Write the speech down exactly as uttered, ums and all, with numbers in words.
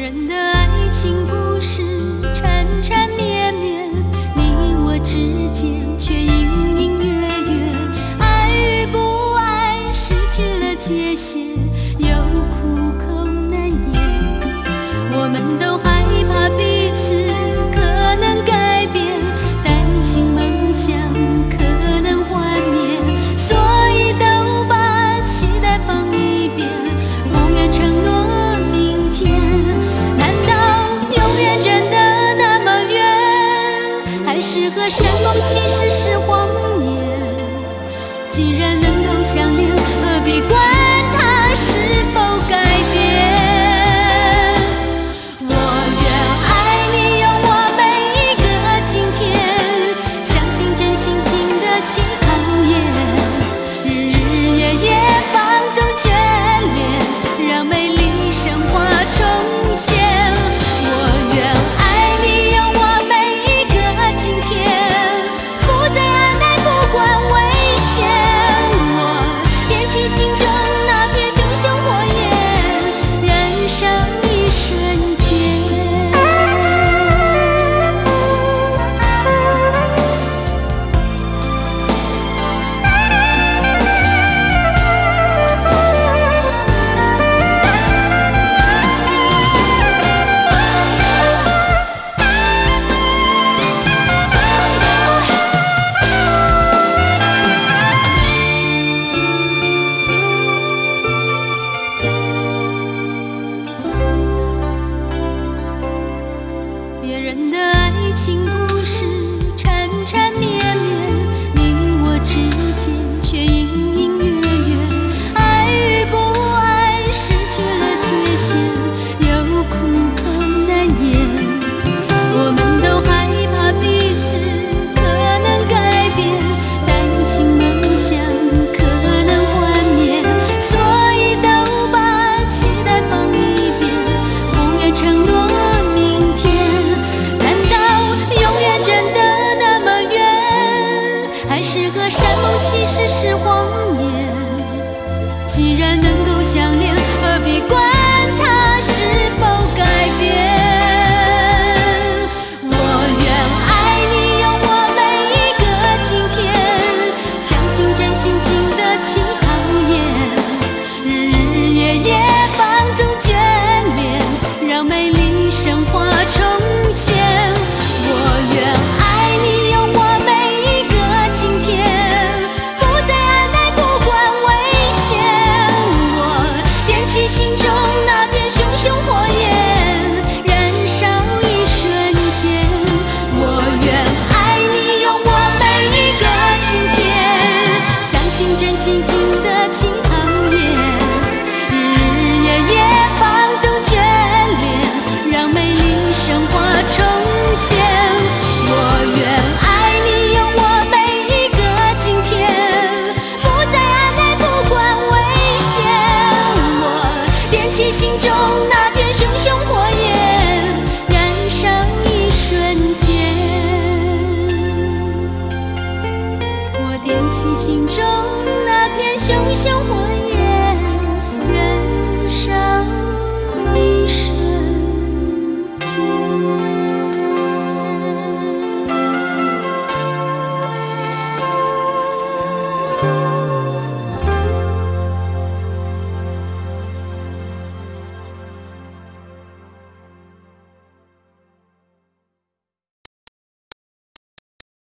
人的爱情故事缠缠绵绵，你我之间却隐隐约约，爱与不爱失去了界限，又苦口难言。我们都害怕彼此可能改变，担心梦想可能幻灭，所以都把期待放一边，不愿承诺明天。难道永远真的那么远，还是和山盟其实是谎言？既然能够相恋，何必管它是否改变？别人的爱情故事缠缠绵绵，你我之间却隐隐约约，爱与不爱失去了界限，又苦口难言。我们都害怕彼此可能改变，担心梦想可能幻灭，所以都把期待放一边，不愿承诺明天。还是和山盟其实是谎言？既然能够相恋，何必管它是否改变？我愿爱你，有我每一个今天，相信真心经得起考验，日日夜夜放纵眷恋，让美丽神话重现。我愿爱你，有我心中那片熊熊火焰，燃烧一瞬间。我愿爱你，用我每一个今天，相信真心经得起考验，日日夜夜放纵眷恋，让美丽神话重现。我愿爱你，用我每一个今天，不再按捺不管危险，点起心中那片熊熊火焰，燃烧一瞬间。我点起心中那片熊熊火焰。